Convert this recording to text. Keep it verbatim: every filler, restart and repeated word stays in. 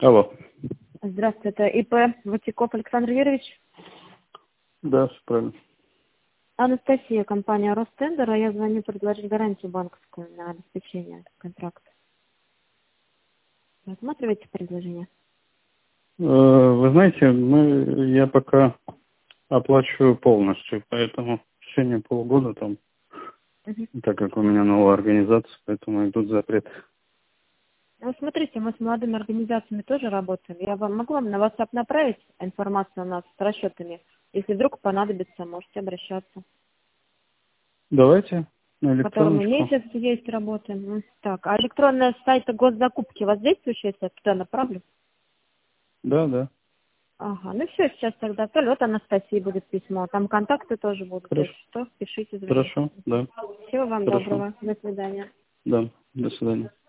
Алло. Здравствуйте, это ИП Ватиков Александр Юрьевич. Да, все правильно. Анастасия, компания Ростендер, а я звоню предложить гарантию банковскую на обеспечение контракта. Рассматриваете предложение? Э, Вы знаете, мы, я пока оплачиваю полностью, поэтому в течение полугода там, Угу. так как у меня новая организация, поэтому идут запреты. Ну, смотрите, мы с молодыми организациями тоже работаем. Я вам могу вам на WhatsApp направить информацию у нас с расчетами. Если вдруг понадобится, можете обращаться. Давайте на В котором мы электроночку. месяц есть, работаем. Ну, так, а электронная сайта госзакупки у вас действующая, я туда направлю? Да, да. Ага, ну все, сейчас тогда отправлю. Вот Анастасии будет письмо. Там контакты тоже будут. Хорошо. Если что, пишите, звоните. Хорошо, да. Всего вам Хорошо. доброго. До свидания. Да, до свидания.